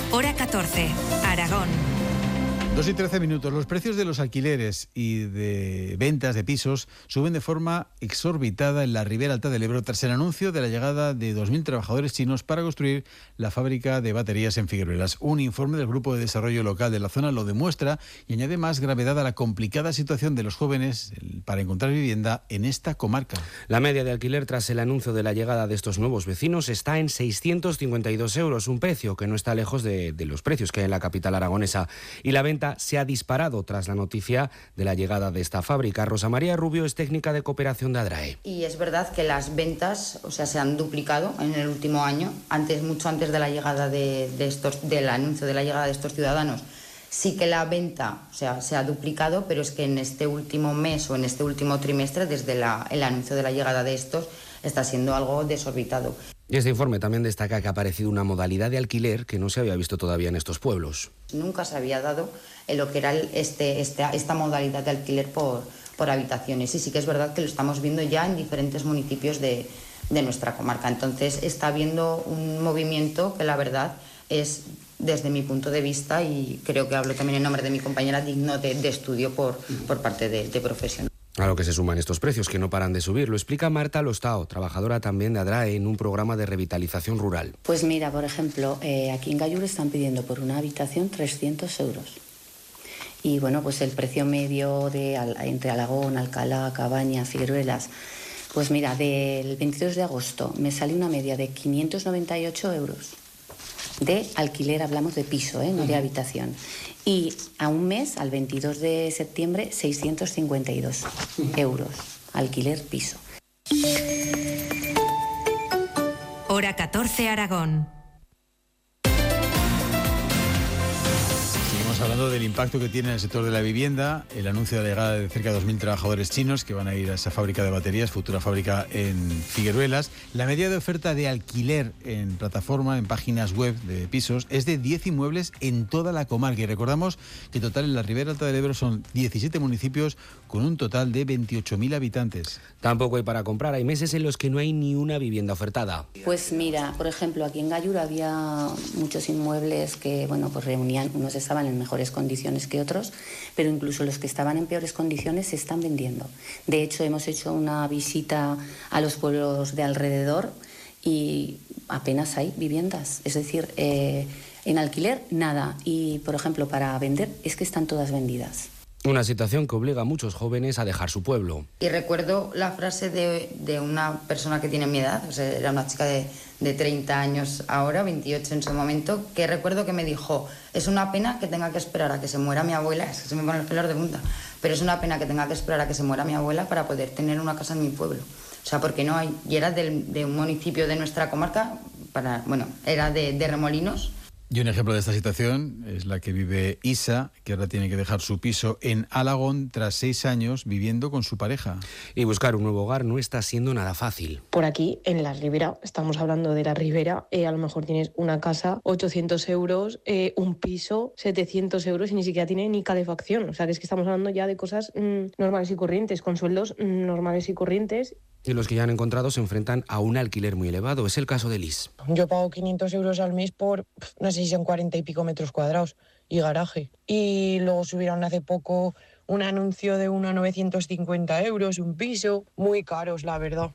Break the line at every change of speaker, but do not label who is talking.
Hora 14, Aragón.
2 y 13 minutos. Los precios de los alquileres y de ventas de pisos suben de forma exorbitada en la Ribera Alta del Ebro tras el anuncio de la llegada de 2.000 trabajadores chinos para construir la fábrica de baterías en Figueruelas. Un informe del Grupo de Desarrollo Local de la zona lo demuestra y añade más gravedad a la complicada situación de los jóvenes para encontrar vivienda en esta comarca.
La media de alquiler tras el anuncio de la llegada de estos nuevos vecinos está en 652 euros, un precio que no está lejos de los precios que hay en la capital aragonesa. Y la venta se ha disparado tras la noticia de la llegada de esta fábrica. Rosa María Rubio es técnica de cooperación de Adrae.
Y es verdad que las ventas, se han duplicado en el último año, mucho antes de la llegada del anuncio de la llegada de estos ciudadanos. Sí que la venta, se ha duplicado, pero es que en este último mes o en este último trimestre, desde el anuncio de la llegada de estos, está siendo algo desorbitado.
Y este informe también destaca que ha aparecido una modalidad de alquiler que no se había visto todavía en estos pueblos.
Nunca se había dado en lo que era esta modalidad de alquiler por habitaciones. Y sí que es verdad que lo estamos viendo ya en diferentes municipios de nuestra comarca. Entonces está habiendo un movimiento que la verdad es, desde mi punto de vista, y creo que hablo también en nombre de mi compañera, digno de estudio por parte de profesionales.
A lo que se suman estos precios que no paran de subir. Lo explica Marta Lostao, trabajadora también de Adrae en un programa de revitalización rural.
Pues mira, por ejemplo, aquí en Gallur están pidiendo por una habitación 300 euros. Y bueno, pues el precio medio entre Alagón, Alcalá, Cabaña, Figueruelas, pues mira, del 22 de agosto me sale una media de 598 euros. De alquiler, hablamos de piso, no de habitación. Y a un mes, al 22 de septiembre, 652 euros, alquiler piso.
Hora 14, Aragón.
Seguimos hablando del impacto que tiene en el sector de la vivienda, el anuncio de la llegada de cerca de 2.000 trabajadores chinos que van a ir a esa fábrica de baterías, futura fábrica en Figueruelas. La media de oferta de alquiler en plataforma, en páginas web de pisos, es de 10 inmuebles en toda la comarca. Y recordamos que en total en la Ribera Alta del Ebro son 17 municipios con un total de 28.000 habitantes.
Tampoco hay para comprar, hay meses en los que no hay ni una vivienda ofertada.
Pues mira, por ejemplo, aquí en Gallur había muchos inmuebles que, pues reunían, unos estaban en mejores condiciones que otros, pero incluso los que estaban en peores condiciones se están vendiendo. De hecho, hemos hecho una visita a los pueblos de alrededor y apenas hay viviendas. Es decir, en alquiler, nada. Y, por ejemplo, para vender, es que están todas vendidas.
Una situación que obliga a muchos jóvenes a dejar su pueblo.
Y recuerdo la frase de una persona que tiene mi edad, era una chica de 30 años ahora, 28 en su momento, que recuerdo que me dijo: es una pena que tenga que esperar a que se muera mi abuela, es que se me ponen los pelos de punta, pero es una pena que tenga que esperar a que se muera mi abuela para poder tener una casa en mi pueblo. Porque no hay, y era de un municipio de nuestra comarca, era de Remolinos.
Y un ejemplo de esta situación es la que vive Isa, que ahora tiene que dejar su piso en Alagón tras 6 años viviendo con su pareja.
Y buscar un nuevo hogar no está siendo nada fácil.
Por aquí, en la Ribera, estamos hablando de la Ribera, a lo mejor tienes una casa, 800 euros, un piso, 700 euros y ni siquiera tiene ni calefacción. O sea, que es que estamos hablando ya de cosas normales y corrientes, con sueldos normales y corrientes.
Y los que ya han encontrado se enfrentan a un alquiler muy elevado. Es el caso de Liz.
Yo pago 500 euros al mes por, no sé si son 40 y pico metros cuadrados y garaje. Y luego subieron hace poco un anuncio de uno a 950 euros, un piso. Muy caros, la verdad.